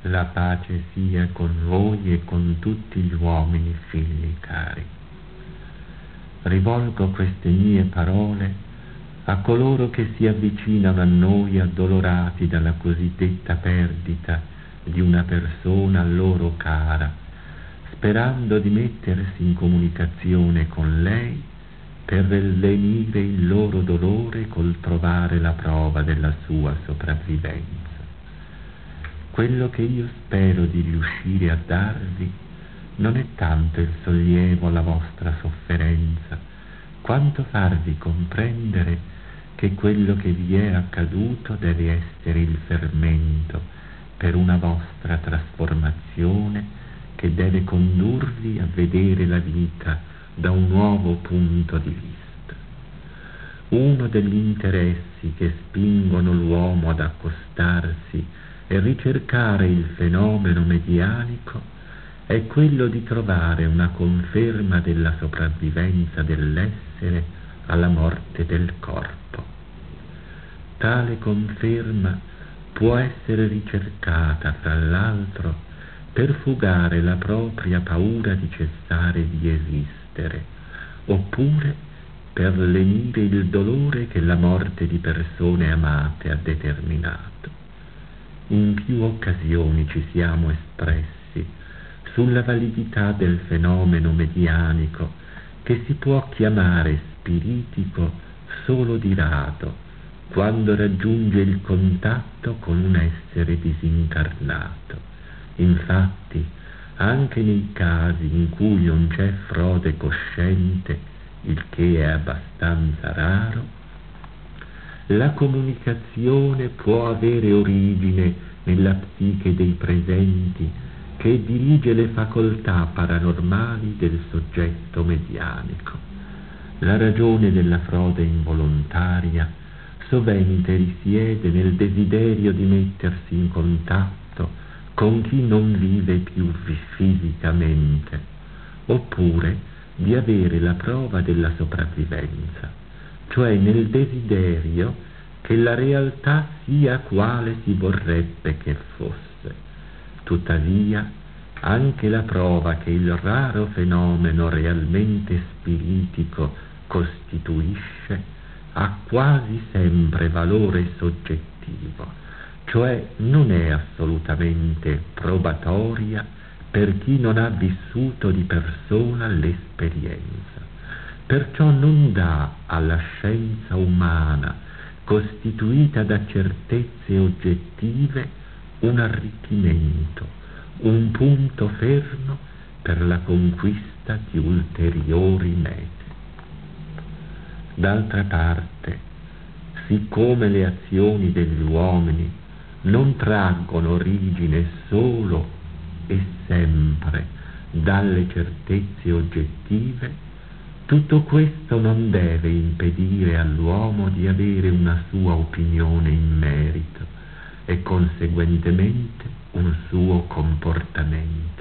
La pace sia con voi e con tutti gli uomini, figli cari. Rivolgo queste mie parole a coloro che si avvicinano a noi addolorati dalla cosiddetta perdita di una persona loro cara, sperando di mettersi in comunicazione con lei per lenire il loro dolore col trovare la prova della sua sopravvivenza. Quello che io spero di riuscire a darvi non è tanto il sollievo alla vostra sofferenza, quanto farvi comprendere che quello che vi è accaduto deve essere il fermento per una vostra trasformazione che deve condurvi a vedere la vita da un nuovo punto di vista. Uno degli interessi che spingono l'uomo ad accostarsi e ricercare il fenomeno medianico è quello di trovare una conferma della sopravvivenza dell'essere alla morte del corpo. Tale conferma può essere ricercata, fra l'altro, per fugare la propria paura di cessare di esistere, oppure per lenire il dolore che la morte di persone amate ha determinato. In più occasioni ci siamo espressi sulla validità del fenomeno medianico, che si può chiamare spiritico solo di rado, quando raggiunge il contatto con un essere disincarnato. Infatti, anche nei casi in cui non c'è frode cosciente, il che è abbastanza raro, la comunicazione può avere origine nella psiche dei presenti, che dirige le facoltà paranormali del soggetto medianico. La ragione della frode involontaria sovente risiede nel desiderio di mettersi in contatto con chi non vive più fisicamente, oppure di avere la prova della sopravvivenza, cioè nel desiderio che la realtà sia quale si vorrebbe che fosse. Tuttavia, anche la prova che il raro fenomeno realmente spiritico costituisce ha quasi sempre valore soggettivo, cioè non è assolutamente probatoria per chi non ha vissuto di persona l'esperienza. Perciò non dà alla scienza umana, costituita da certezze oggettive, un arricchimento, un punto fermo per la conquista di ulteriori mete. D'altra parte, siccome le azioni degli uomini non traggono origine solo e sempre dalle certezze oggettive, tutto questo non deve impedire all'uomo di avere una sua opinione in merito e conseguentemente un suo comportamento.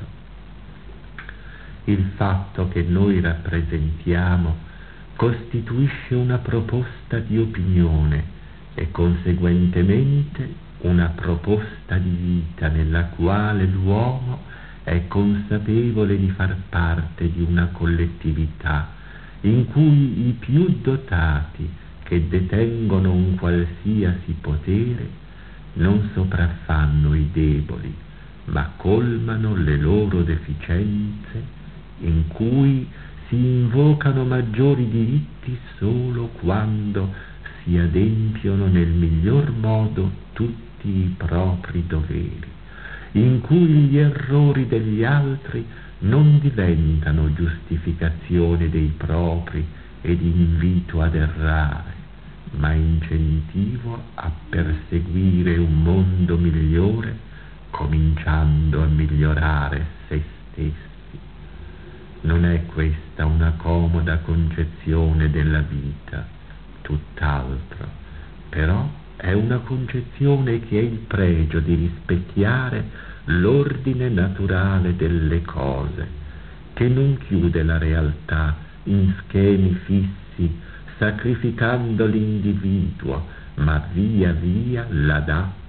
Il fatto che noi rappresentiamo costituisce una proposta di opinione e conseguentemente una proposta di vita nella quale l'uomo è consapevole di far parte di una collettività in cui i più dotati, che detengono un qualsiasi potere, non sopraffanno i deboli, ma colmano le loro deficienze, in cui si invocano maggiori diritti solo quando si adempiono nel miglior modo tutti i propri doveri, in cui gli errori degli altri non diventano giustificazione dei propri ed invito ad errare, ma incentivo a perseguire un mondo migliore, cominciando a migliorare se stessi. Non è questa una comoda concezione della vita, tutt'altro, però è una concezione che ha il pregio di rispecchiare l'ordine naturale delle cose, che non chiude la realtà in schemi fissi, sacrificando l'individuo, ma via via l'adatta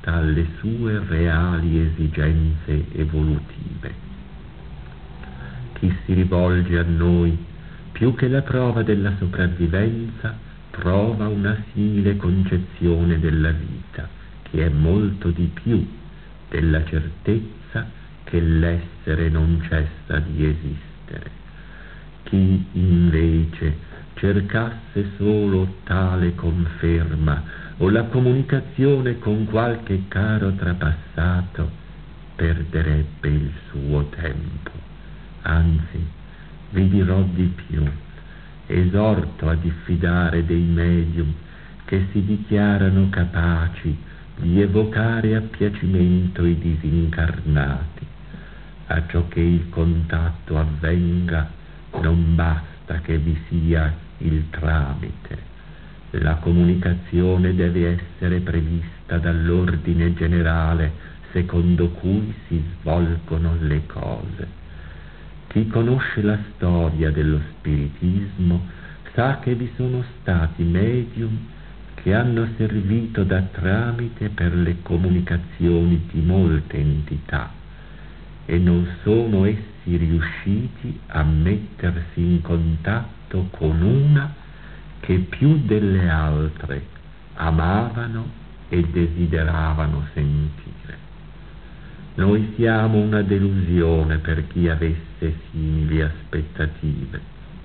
adatta alle sue reali esigenze evolutive. Chi si rivolge a noi, più che la prova della sopravvivenza, prova una simile concezione della vita, che è molto di più della certezza che l'essere non cessa di esistere. Chi invece cercasse solo tale conferma o la comunicazione con qualche caro trapassato, perderebbe il suo tempo. Anzi, vi dirò di più, esorto a diffidare dei medium che si dichiarano capaci di evocare a piacimento i disincarnati. Acciò che il contatto avvenga, non basta che vi sia il tramite. La comunicazione deve essere prevista dall'ordine generale secondo cui si svolgono le cose. Chi conosce la storia dello spiritismo sa che vi sono stati medium che hanno servito da tramite per le comunicazioni di molte entità e non sono essi riusciti a mettersi in contatto con una che più delle altre amavano e desideravano sentire. Noi siamo una delusione per chi avesse simili aspettative.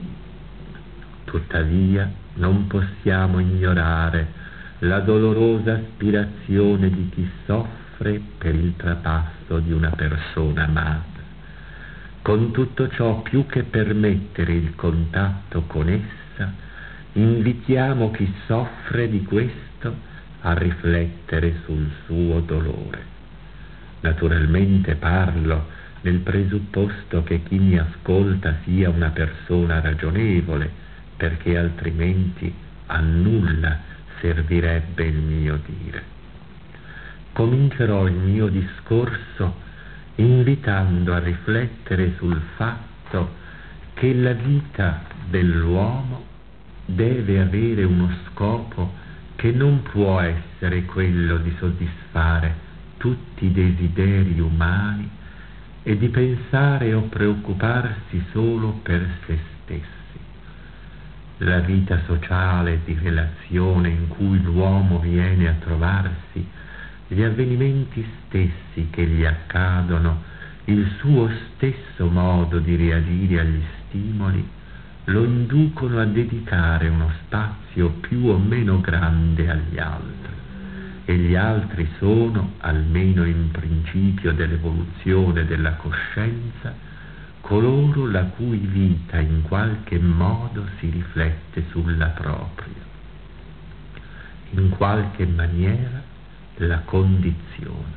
Tuttavia non possiamo ignorare la dolorosa aspirazione di chi soffre per il trapasso di una persona amata. Con tutto ciò, più che permettere il contatto con essa, invitiamo chi soffre di questo a riflettere sul suo dolore. Naturalmente parlo nel presupposto che chi mi ascolta sia una persona ragionevole, perché altrimenti a nulla servirebbe il mio dire. Comincerò il mio discorso invitando a riflettere sul fatto che la vita dell'uomo deve avere uno scopo che non può essere quello di soddisfare tutti i desideri umani e di pensare o preoccuparsi solo per se stessi. La vita sociale di relazione in cui l'uomo viene a trovarsi, gli avvenimenti stessi che gli accadono, il suo stesso modo di reagire agli stimoli, lo inducono a dedicare uno spazio più o meno grande agli altri. E gli altri sono, almeno in principio dell'evoluzione della coscienza, coloro la cui vita in qualche modo si riflette sulla propria. In qualche maniera la condizione.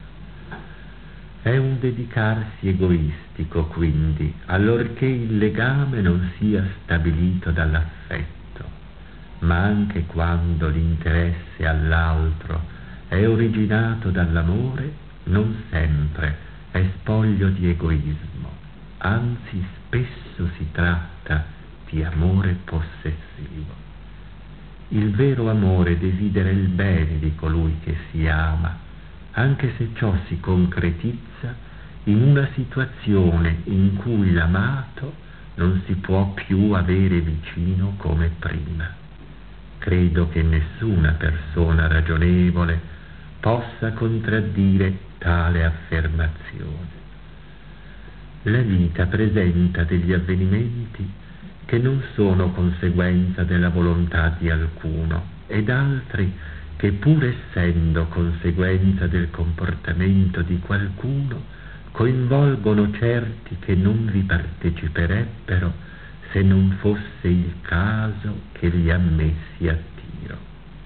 È un dedicarsi egoistico, quindi, allorché il legame non sia stabilito dall'affetto, ma anche quando l'interesse all'altro è originato dall'amore, non sempre è spoglio di egoismo, anzi spesso si tratta di amore possessivo. Il vero amore desidera il bene di colui che si ama, anche se ciò si concretizza in una situazione in cui l'amato non si può più avere vicino come prima. Credo che nessuna persona ragionevole possa contraddire tale affermazione. La vita presenta degli avvenimenti che non sono conseguenza della volontà di alcuno ed altri che, pur essendo conseguenza del comportamento di qualcuno, coinvolgono certi che non vi parteciperebbero se non fosse il caso che li ha messi a tiro.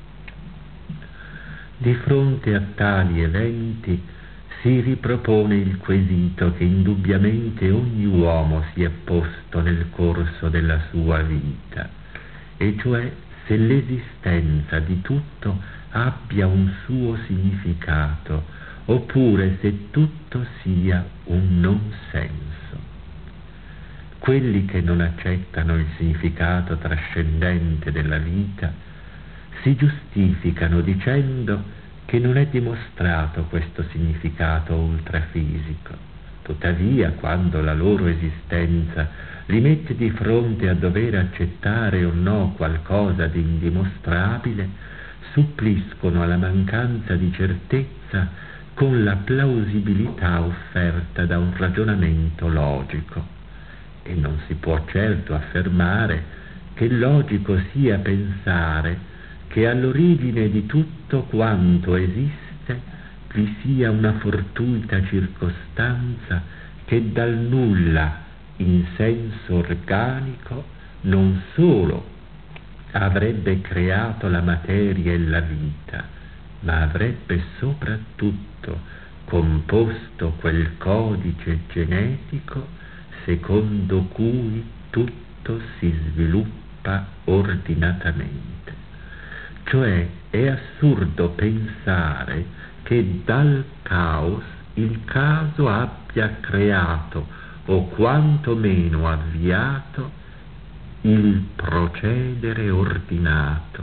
Di fronte a tali eventi si ripropone il quesito che indubbiamente ogni uomo si è posto nel corso della sua vita, e cioè se l'esistenza di tutto abbia un suo significato, oppure se tutto sia un non senso. Quelli che non accettano il significato trascendente della vita si giustificano dicendo che non è dimostrato questo significato ultrafisico. Tuttavia, quando la loro esistenza li mette di fronte a dover accettare o no qualcosa di indimostrabile, suppliscono alla mancanza di certezza con la plausibilità offerta da un ragionamento logico. E non si può certo affermare che logico sia pensare che all'origine di tutto quanto esiste vi sia una fortuita circostanza che dal nulla in senso organico non solo avrebbe creato la materia e la vita, ma avrebbe soprattutto composto quel codice genetico secondo cui tutto si sviluppa ordinatamente. Cioè è assurdo pensare che dal caos il caso abbia creato o quantomeno avviato il procedere ordinato,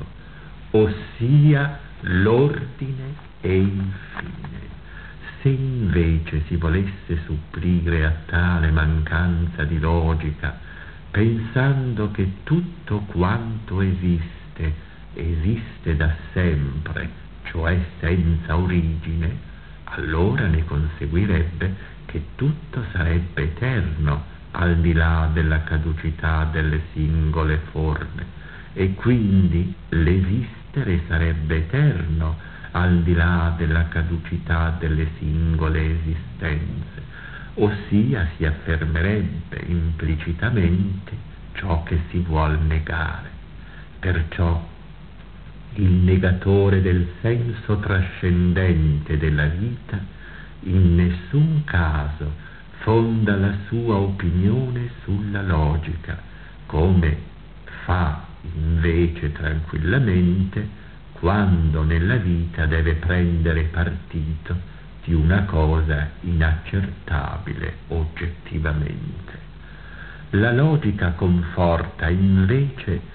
ossia l'ordine e il fine. Se invece si volesse supplire a tale mancanza di logica, pensando che tutto quanto esiste da sempre, cioè senza origine, allora ne conseguirebbe che tutto sarebbe eterno al di là della caducità delle singole forme, e quindi l'esistere sarebbe eterno al di là della caducità delle singole esistenze, ossia si affermerebbe implicitamente ciò che si vuol negare. Perciò il negatore del senso trascendente della vita in nessun caso fonda la sua opinione sulla logica, come fa invece tranquillamente quando nella vita deve prendere partito di una cosa inaccertabile oggettivamente. La logica conforta invece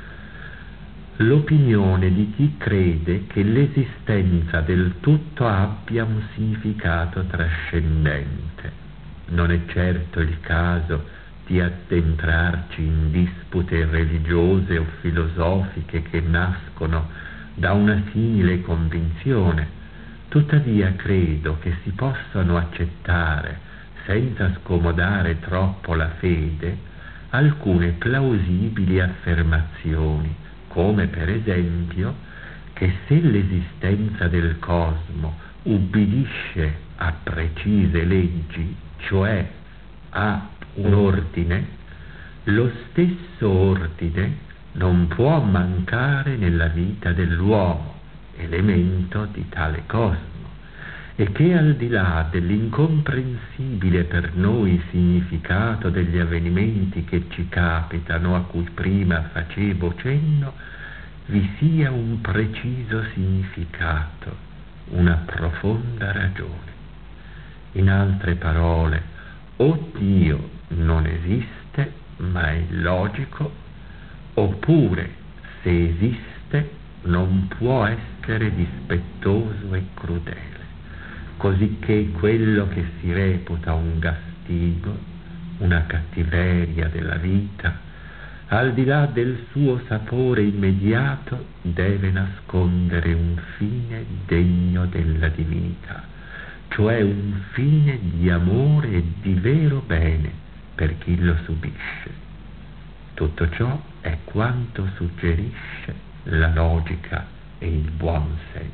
l'opinione di chi crede che l'esistenza del tutto abbia un significato trascendente. Non è certo il caso di addentrarci in dispute religiose o filosofiche che nascono da una simile convinzione. Tuttavia credo che si possano accettare, senza scomodare troppo la fede, alcune plausibili affermazioni, come per esempio che se l'esistenza del cosmo ubbidisce a precise leggi, cioè a un ordine, lo stesso ordine non può mancare nella vita dell'uomo, elemento di tale cosmo, e che al di là dell'incomprensibile per noi significato degli avvenimenti che ci capitano, a cui prima facevo cenno, vi sia un preciso significato, una profonda ragione. In altre parole, o Dio non esiste, ma è logico, oppure, se esiste, non può essere dispettoso e crudele, cosicché quello che si reputa un gastigo, una cattiveria della vita, al di là del suo sapore immediato, deve nascondere un fine degno della divinità, cioè un fine di amore e di vero bene per chi lo subisce. Tutto ciò è quanto suggerisce la logica e il buon senso.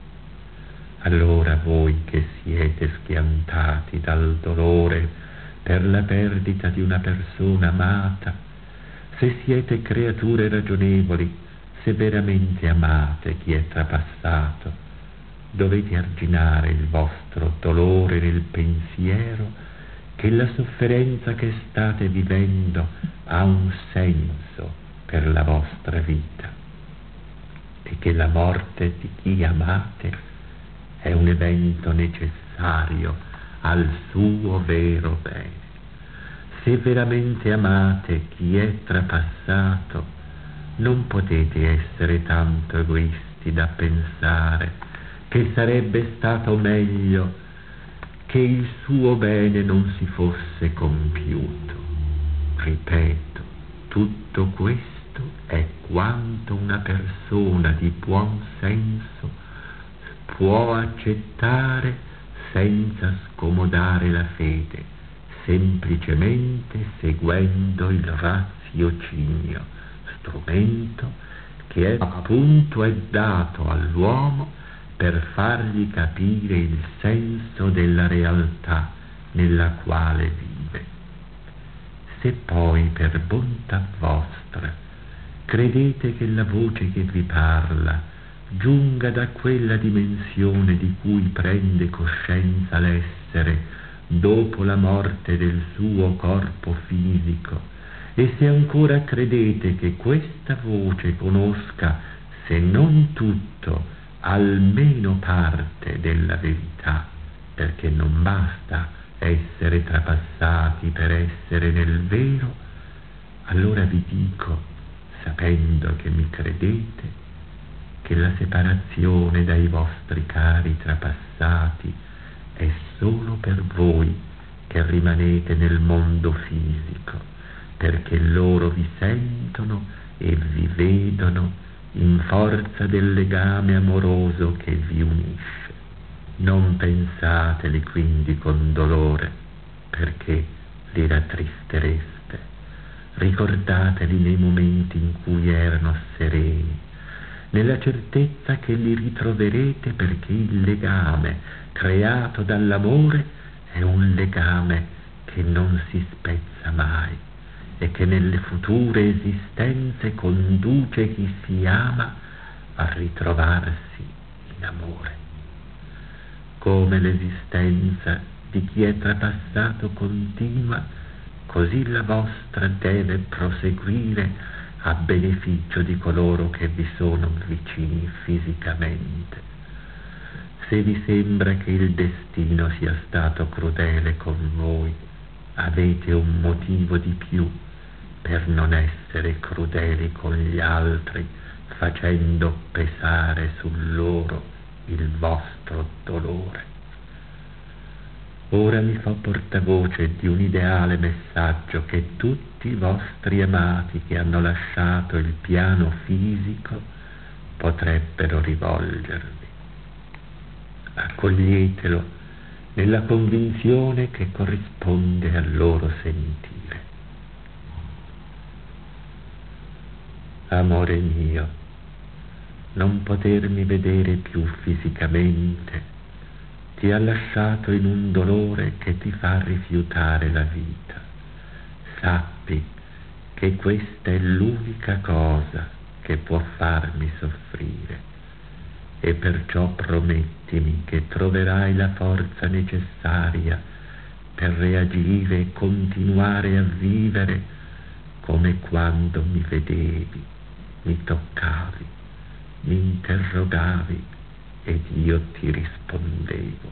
Allora voi che siete schiantati dal dolore per la perdita di una persona amata, se siete creature ragionevoli, se veramente amate chi è trapassato, dovete arginare il vostro dolore nel pensiero che la sofferenza che state vivendo ha un senso per la vostra vita e che la morte di chi amate è un evento necessario al suo vero bene. Se veramente amate chi è trapassato, non potete essere tanto egoisti da pensare che sarebbe stato meglio che il suo bene non si fosse compiuto. Ripeto, tutto questo è quanto una persona di buon senso può accettare senza scomodare la fede, semplicemente seguendo il raziocinio, strumento che appunto è dato all'uomo per fargli capire il senso della realtà nella quale vive. Se poi per bontà vostra credete che la voce che vi parla giunga da quella dimensione di cui prende coscienza l'essere dopo la morte del suo corpo fisico, e se ancora credete che questa voce conosca, se non tutto, almeno parte della verità, perché non basta essere trapassati per essere nel vero, allora vi dico, sapendo che mi credete, che la separazione dai vostri cari trapassati è solo per voi che rimanete nel mondo fisico, perché loro vi sentono e vi vedono in forza del legame amoroso che vi unisce. Non pensateli quindi con dolore, perché li rattristereste. Ricordateli nei momenti in cui erano sereni, nella certezza che li ritroverete, perché il legame creato dall'amore è un legame che non si spezza mai e che nelle future esistenze conduce chi si ama a ritrovarsi in amore. Come l'esistenza di chi è trapassato continua, così la vostra deve proseguire a beneficio di coloro che vi sono vicini fisicamente. Se vi sembra che il destino sia stato crudele con voi, avete un motivo di più per non essere crudeli con gli altri, facendo pesare su loro il vostro dolore. Ora mi fa portavoce di un ideale messaggio che tutti i vostri amati che hanno lasciato il piano fisico potrebbero rivolgervi. Accoglietelo nella convinzione che corrisponde al loro sentire. Amore mio, non potermi vedere più fisicamente ti ha lasciato in un dolore che ti fa rifiutare la vita. Sappi che questa è l'unica cosa che può farmi soffrire, e perciò promettimi che troverai la forza necessaria per reagire e continuare a vivere come quando mi vedevi, mi toccavi, mi interrogavi ed io ti rispondevo.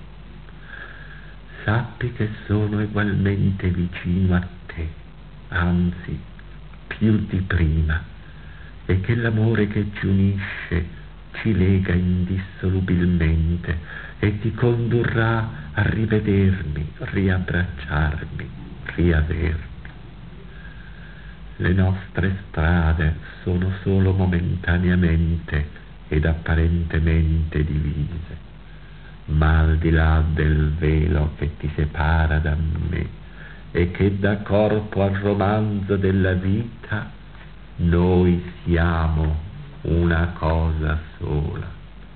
Sappi che sono egualmente vicino a te, anzi più di prima, e che l'amore che ci unisce ci lega indissolubilmente e ti condurrà a rivedermi, riabbracciarmi, riavermi. Le nostre strade sono solo momentaneamente ed apparentemente divise, ma al di là del velo che ti separa da me e che dà corpo al romanzo della vita, noi siamo una cosa sola.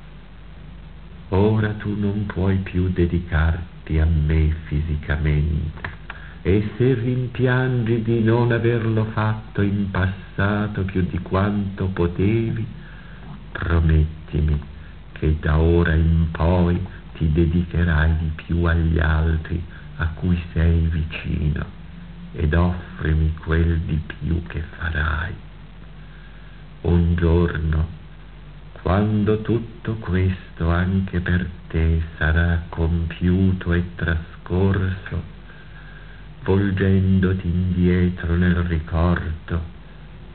Ora tu non puoi più dedicarti a me fisicamente, e se rimpiangi di non averlo fatto in passato più di quanto potevi, promettimi che da ora in poi ti dedicherai di più agli altri a cui sei vicino, ed offrimi quel di più che farai. Un giorno, quando tutto questo anche per te sarà compiuto e trascorso, volgendoti indietro nel ricordo,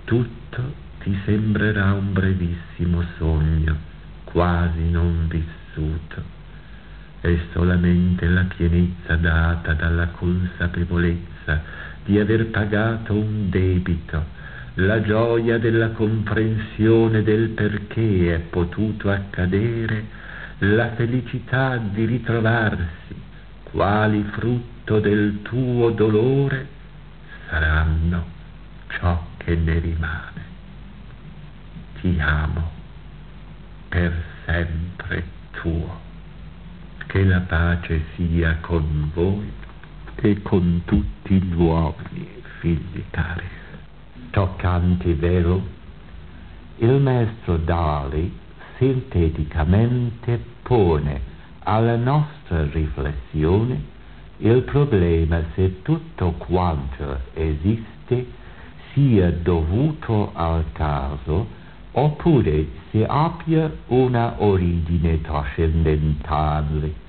tutto ti sembrerà un brevissimo sogno, quasi non vissuto. vissuto. È solamente la pienezza data dalla consapevolezza di aver pagato un debito, la gioia della comprensione del perché è potuto accadere, la felicità di ritrovarsi, quali frutto del tuo dolore, saranno ciò che ne rimane. Ti amo, per sempre tuo. Che la pace sia con voi e con tutti gli uomini, figli cari. Toccante vero, il maestro Dali sinteticamente pone alla nostra riflessione il problema se tutto quanto esiste sia dovuto al caso oppure se abbia una origine trascendentale.